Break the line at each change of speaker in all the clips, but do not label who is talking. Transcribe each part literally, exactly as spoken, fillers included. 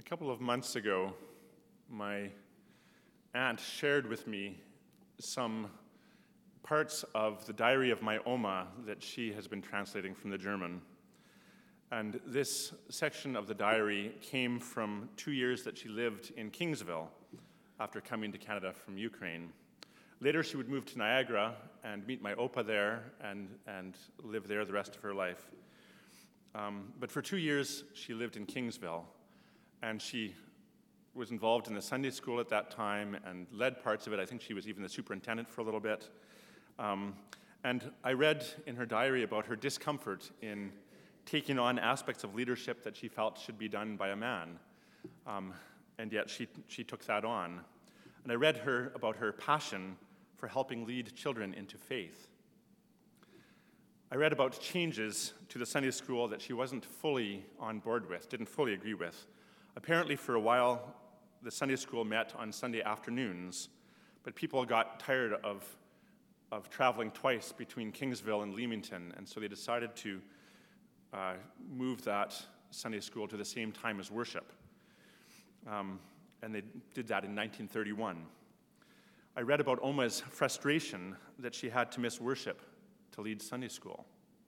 couple of months ago, my aunt shared with me some parts of the diary of my Oma that she has been translating from the German. And this section of the diary came from two years that she lived in Kingsville after coming to Canada from Ukraine. Later, she would move to Niagara and meet my Opa there and, and live there the rest of her life. Um, but for two years, she lived in Kingsville, and she was involved in the Sunday school at that time and led parts of it. I think she was even the superintendent for a little bit. Um, and I read in her diary about her discomfort in taking on aspects of leadership that she felt should be done by a man. Um, and yet she, she took that on. And I read her about her passion for helping lead children into faith. I read about changes to the Sunday school that she wasn't fully on board with, didn't fully agree with. Apparently, for a while, the Sunday school met on Sunday afternoons, but people got tired of, of traveling twice between Kingsville and Leamington, and so they decided to uh, move that Sunday school to the same time as worship. Um, and they did that in nineteen thirty-one. I read about Oma's frustration that she had to miss worship to lead Sunday school.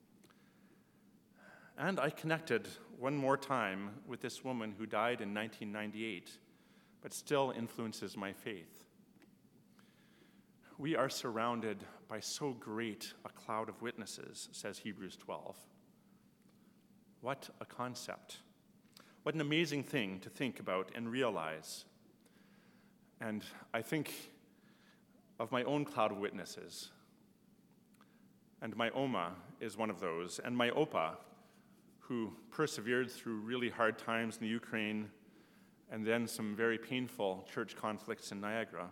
And I connected one more time with this woman who died in nineteen ninety-eight, but still influences my faith. We are surrounded by so great a cloud of witnesses, says Hebrews twelve. What a concept. What an amazing thing to think about and realize. And I think of my own cloud of witnesses. And my Oma is one of those. And my Opa, who persevered through really hard times in the Ukraine and then some very painful church conflicts in Niagara.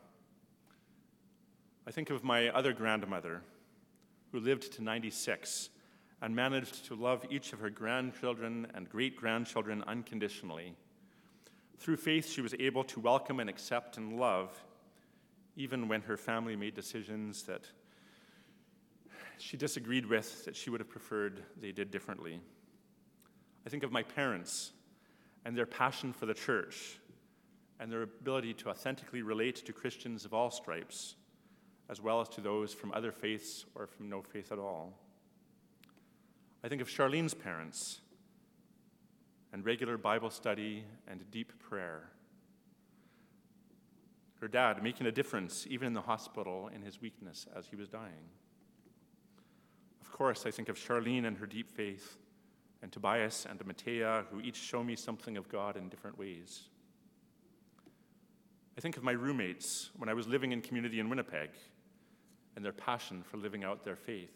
I think of my other grandmother, who lived to ninety-six and managed to love each of her grandchildren and great-grandchildren unconditionally. Through faith, she was able to welcome and accept and love, even when her family made decisions that she disagreed with, that she would have preferred they did differently. I think of my parents and their passion for the church and their ability to authentically relate to Christians of all stripes, as well as to those from other faiths or from no faith at all. I think of Charlene's parents and regular Bible study and deep prayer. Her dad making a difference even in the hospital in his weakness as he was dying. Of course, I think of Charlene and her deep faith, and Tobias and Matea, who each show me something of God in different ways. I think of my roommates when I was living in community in Winnipeg and their passion for living out their faith.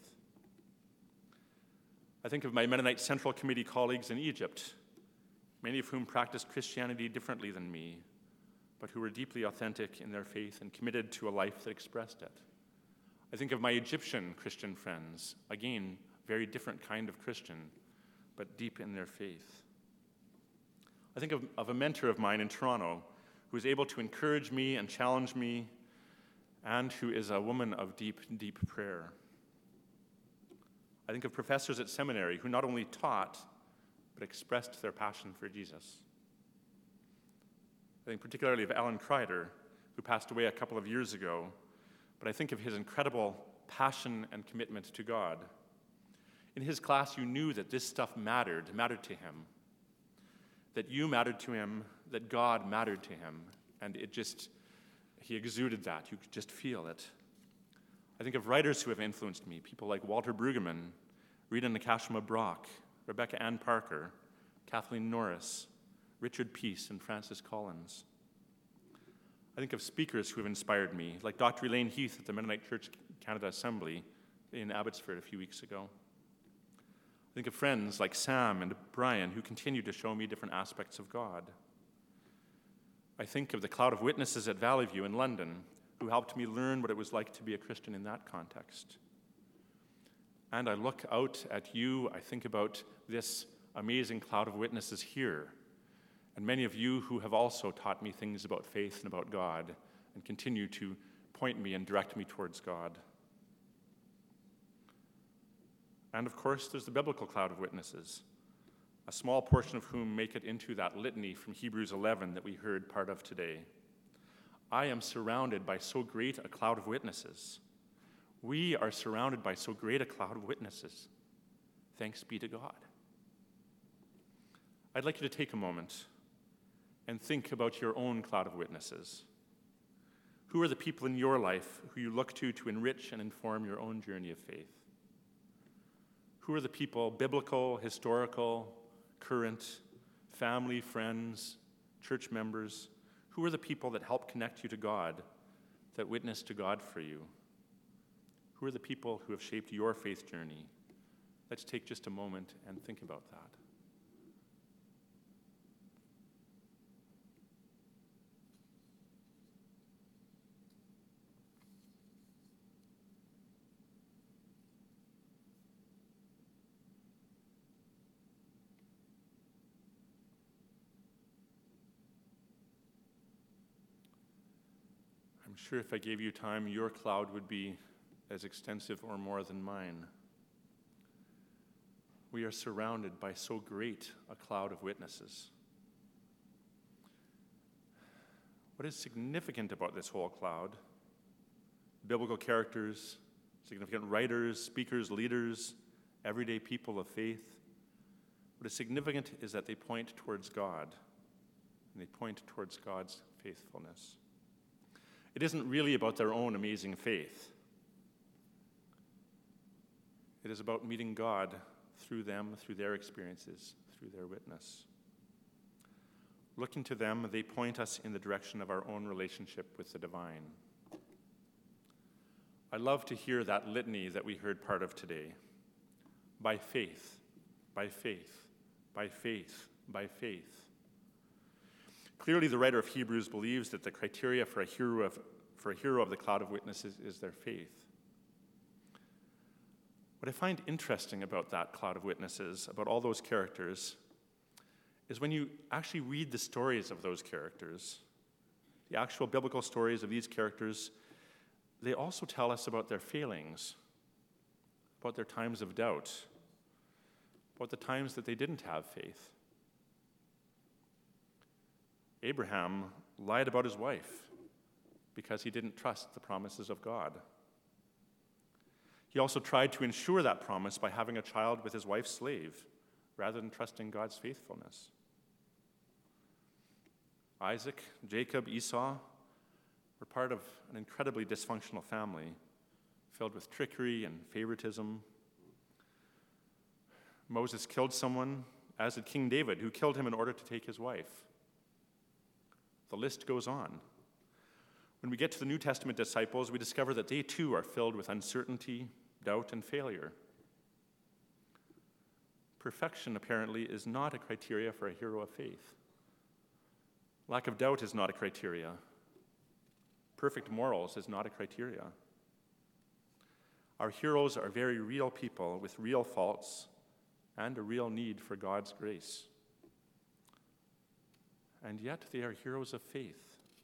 I think of my Mennonite Central Committee colleagues in Egypt, many of whom practiced Christianity differently than me, but who were deeply authentic in their faith and committed to a life that expressed it. I think of my Egyptian Christian friends, again, very different kind of Christian, but deep in their faith. I think of, of a mentor of mine in Toronto who is able to encourage me and challenge me, and who is a woman of deep, deep prayer. I think of professors at seminary who not only taught, but expressed their passion for Jesus. I think particularly of Alan Kreider, who passed away a couple of years ago, but I think of his incredible passion and commitment to God. In his class, you knew that this stuff mattered, mattered to him, that you mattered to him, that God mattered to him, and it just, he exuded that. You could just feel it. I think of writers who have influenced me, people like Walter Brueggemann, Rita Nakashima Brock, Rebecca Ann Parker, Kathleen Norris, Richard Peace, and Francis Collins. I think of speakers who have inspired me, like Doctor Elaine Heath at the Mennonite Church Canada Assembly in Abbotsford a few weeks ago. I think of friends like Sam and Brian who continue to show me different aspects of God. I think of the cloud of witnesses at Valley View in London who helped me learn what it was like to be a Christian in that context. And I look out at you, I think about this amazing cloud of witnesses here, and many of you who have also taught me things about faith and about God and continue to point me and direct me towards God. And of course, there's the biblical cloud of witnesses, a small portion of whom make it into that litany from Hebrews eleven that we heard part of today. I am surrounded by so great a cloud of witnesses. We are surrounded by so great a cloud of witnesses. Thanks be to God. I'd like you to take a moment and think about your own cloud of witnesses. Who are the people in your life who you look to to enrich and inform your own journey of faith? Who are the people, biblical, historical, current, family, friends, church members? Who are the people that help connect you to God, that witness to God for you? Who are the people who have shaped your faith journey? Let's take just a moment and think about that. I'm sure if I gave you time, your cloud would be as extensive or more than mine. We are surrounded by so great a cloud of witnesses. What is significant about this whole cloud? Biblical characters, significant writers, speakers, leaders, everyday people of faith. What is significant is that they point towards God, and they point towards God's faithfulness. It isn't really about their own amazing faith. It is about meeting God through them, through their experiences, through their witness. Looking to them, they point us in the direction of our own relationship with the divine. I love to hear that litany that we heard part of today. By faith, by faith, by faith, by faith. Clearly, the writer of Hebrews believes that the criteria for a hero of, for a hero of the cloud of witnesses is their faith. What I find interesting about that cloud of witnesses, about all those characters, is when you actually read the stories of those characters, the actual biblical stories of these characters, they also tell us about their failings, about their times of doubt, about the times that they didn't have faith. Abraham lied about his wife because he didn't trust the promises of God. He also tried to ensure that promise by having a child with his wife's slave rather than trusting God's faithfulness. Isaac, Jacob, Esau were part of an incredibly dysfunctional family filled with trickery and favoritism. Moses killed someone, as did King David, who killed him in order to take his wife. The list goes on. When we get to the New Testament disciples, we discover that they too are filled with uncertainty, doubt, and failure. Perfection, apparently, is not a criteria for a hero of faith. Lack of doubt is not a criteria. Perfect morals is not a criteria. Our heroes are very real people with real faults and a real need for God's grace. And yet they are heroes of faith.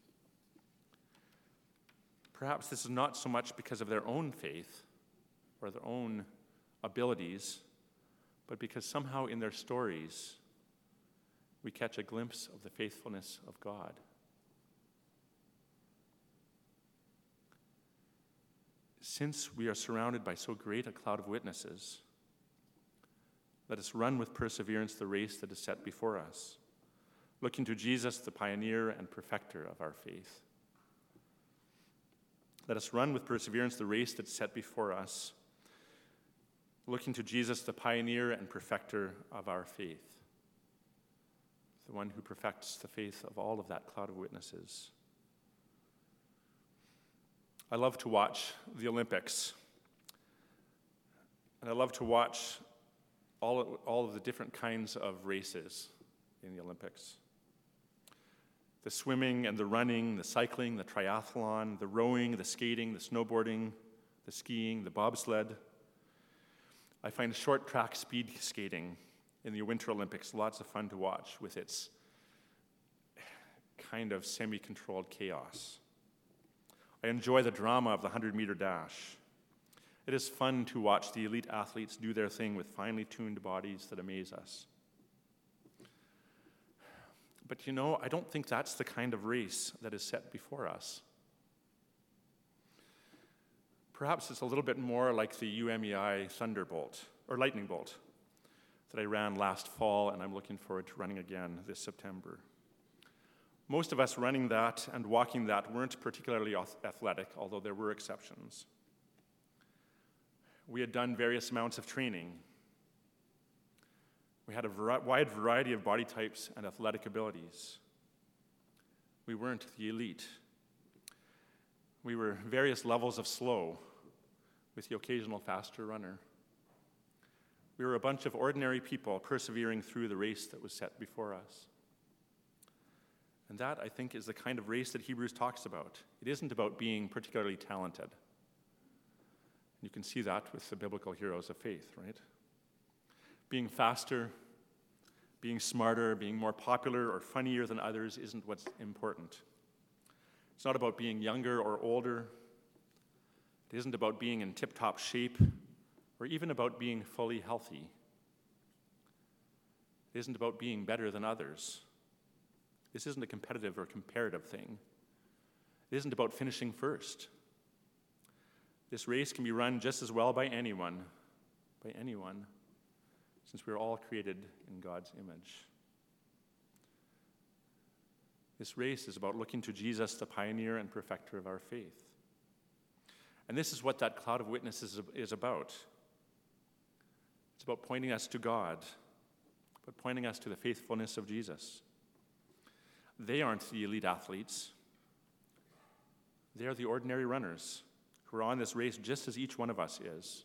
Perhaps this is not so much because of their own faith or their own abilities, but because somehow in their stories we catch a glimpse of the faithfulness of God. Since we are surrounded by so great a cloud of witnesses, let us run with perseverance the race that is set before us, looking to Jesus, the pioneer and perfecter of our faith. Let us run with perseverance the race that's set before us, looking to Jesus, the pioneer and perfecter of our faith, the one who perfects the faith of all of that cloud of witnesses. I love to watch the Olympics, and I love to watch all of, all of the different kinds of races in the Olympics. The swimming and the running, the cycling, the triathlon, the rowing, the skating, the snowboarding, the skiing, the bobsled. I find short track speed skating in the Winter Olympics lots of fun to watch with its kind of semi-controlled chaos. I enjoy the drama of the hundred-meter dash. It is fun to watch the elite athletes do their thing with finely tuned bodies that amaze us. But you know, I don't think that's the kind of race that is set before us. Perhaps it's a little bit more like the U M E I Thunderbolt, or Lightning Bolt, that I ran last fall, and I'm looking forward to running again this September. Most of us running that and walking that weren't particularly athletic, although there were exceptions. We had done various amounts of training. We had a vari- wide variety of body types and athletic abilities. We weren't the elite. We were various levels of slow, with the occasional faster runner. We were a bunch of ordinary people persevering through the race that was set before us. And that, I think, is the kind of race that Hebrews talks about. It isn't about being particularly talented. You can see that with the biblical heroes of faith, right? Being faster, being smarter, being more popular or funnier than others isn't what's important. It's not about being younger or older. It isn't about being in tip-top shape or even about being fully healthy. It isn't about being better than others. This isn't a competitive or comparative thing. It isn't about finishing first. This race can be run just as well by anyone, by anyone, since we're all created in God's image. This race is about looking to Jesus, the pioneer and perfecter of our faith. And this is what that cloud of witnesses is about. It's about pointing us to God, but pointing us to the faithfulness of Jesus. They aren't the elite athletes. They are the ordinary runners who are on this race just as each one of us is.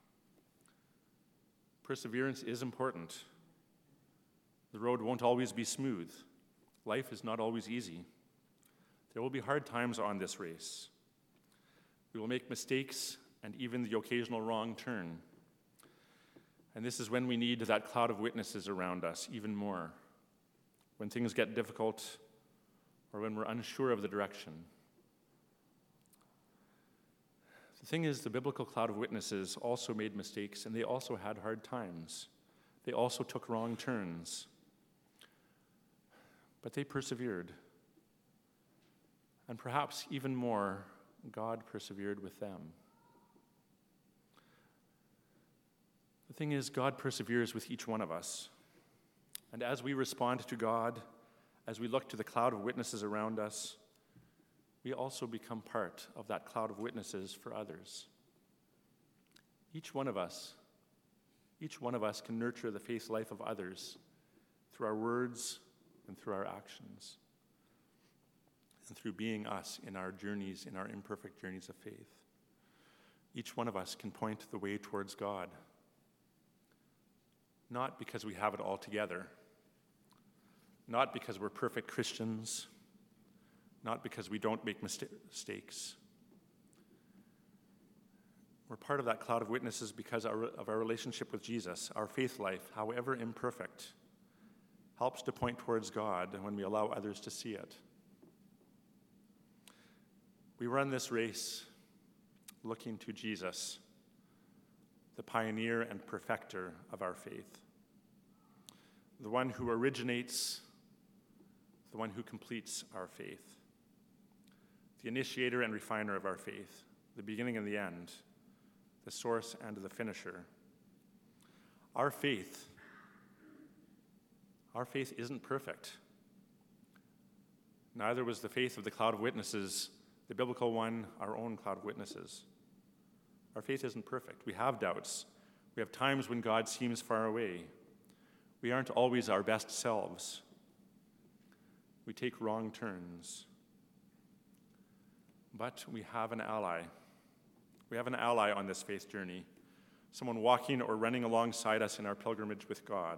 Perseverance is important. The road won't always be smooth. Life is not always easy. There will be hard times on this race. We will make mistakes and even the occasional wrong turn. And this is when we need that cloud of witnesses around us even more, when things get difficult or when we're unsure of the direction. The thing is, the biblical cloud of witnesses also made mistakes, and they also had hard times. They also took wrong turns. But they persevered. And perhaps even more, God persevered with them. The thing is, God perseveres with each one of us. And as we respond to God, as we look to the cloud of witnesses around us, we also become part of that cloud of witnesses for others. Each one of us, each one of us can nurture the faith life of others through our words and through our actions, and through being us in our journeys, in our imperfect journeys of faith. Each one of us can point the way towards God, not because we have it all together, not because we're perfect Christians, not because we don't make mistakes. We're part of that cloud of witnesses because of our relationship with Jesus. Our faith life, however imperfect, helps to point towards God when we allow others to see it. We run this race looking to Jesus, the pioneer and perfecter of our faith, the one who originates, the one who completes our faith, the initiator and refiner of our faith, the beginning and the end, the source and the finisher. Our faith, our faith isn't perfect. Neither was the faith of the cloud of witnesses, the biblical one, our own cloud of witnesses. Our faith isn't perfect. We have doubts. We have times when God seems far away. We aren't always our best selves. We take wrong turns. But we have an ally. We have an ally on this faith journey, someone walking or running alongside us in our pilgrimage with God.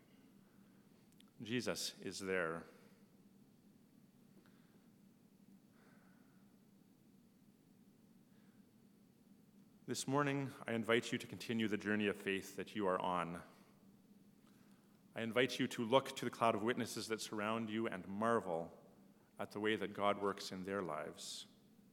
Jesus is there. This morning, I invite you to continue the journey of faith that you are on. I invite you to look to the cloud of witnesses that surround you and marvel at the way that God works in their lives.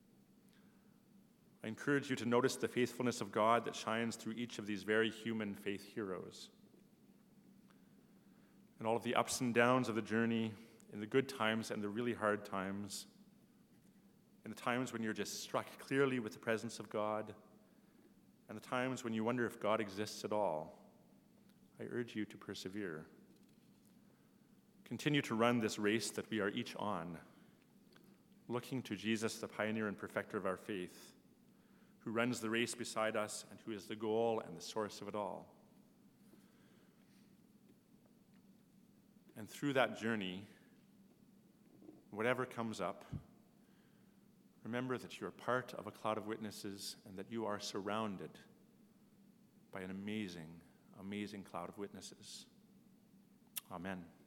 I encourage you to notice the faithfulness of God that shines through each of these very human faith heroes. And all of the ups and downs of the journey, in the good times and the really hard times, in the times when you're just struck clearly with the presence of God, and the times when you wonder if God exists at all, I urge you to persevere. Continue to run this race that we are each on, looking to Jesus, the pioneer and perfecter of our faith, who runs the race beside us and who is the goal and the source of it all. And through that journey, whatever comes up, remember that you are part of a cloud of witnesses and that you are surrounded by an amazing, amazing cloud of witnesses. Amen.